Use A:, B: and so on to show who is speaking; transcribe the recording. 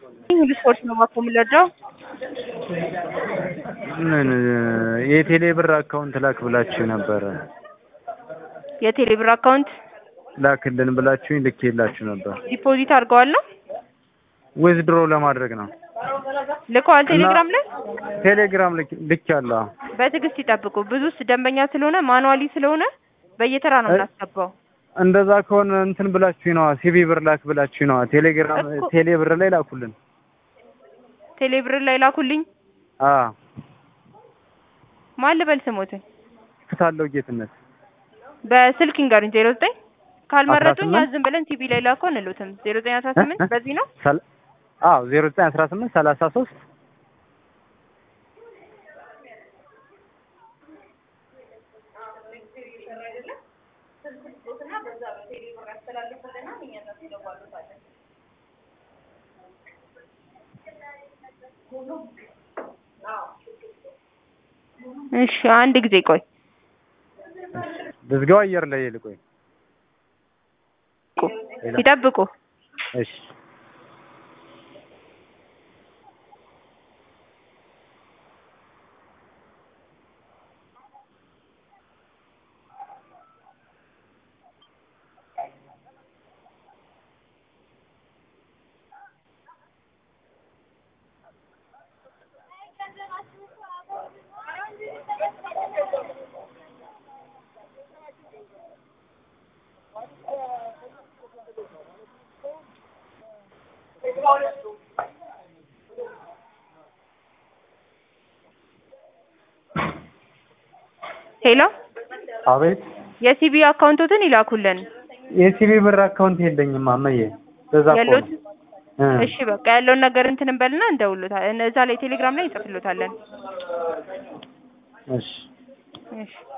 A: ሁሉ ስፖርት ነው ማቆም ለዳው
B: ምን የቴሌ ብር አካውንት ላክ ብላችሁ ነበር።
A: የቴሌ ብር አካውንት
B: ላክልን ብላችሁኝ ልኬላችሁ ነበር።
A: ዲፖዚት አድርገዋል ነው
B: ዊዝድሮ ለማድረግ ነው።
A: ልከዋል ቴሌግራም ላይ
B: ቴሌግራም ልኬያለሁ።
A: በትዕግስት ይጠብቁ። ብዙ ደንበኛ ስለሆነ ማኑዋሊ ስለሆነ በየተራ ነው እናስገባው።
B: እንደዛ ከሆነ እንትን ብላችሁ ነው ሲቢ ብር ላክ ብላችሁ ነው። ቴሌግራም ቴሌ ብር ላይ ላኩልን።
A: ቴሌ ብር ላይ ላኩልኝ። ማን ልበል ስሞትን?
B: ፍታለው ጌትነት።
A: በስልክ እንገሩኝ 09 ካልመረጡኝ ዝም ብለን ቲቪ ላይ ላኮ እንሉትም 0918 በዚህ ነው።
B: 0918 33
A: እሺ አንድ ጊዜ ቆይ
B: ልዝጋው አየር ላይ ልቆይ
A: ይጠብቁ።
B: እሺ
A: ሄሎ
B: አቤት።
A: የሲቢ አካውንቶትን ይላኩልን።
B: የሲቢ ብር አካውንት የለኝም አመዬ። በዛ
A: ያሉት እሺ በቃ ያለውን ነገር እንትን እንበልና እንደውሉታለን። እዛ ላይ ቴሌግራም ላይ እንጽፍሎታለን።
B: እሺ
A: እሺ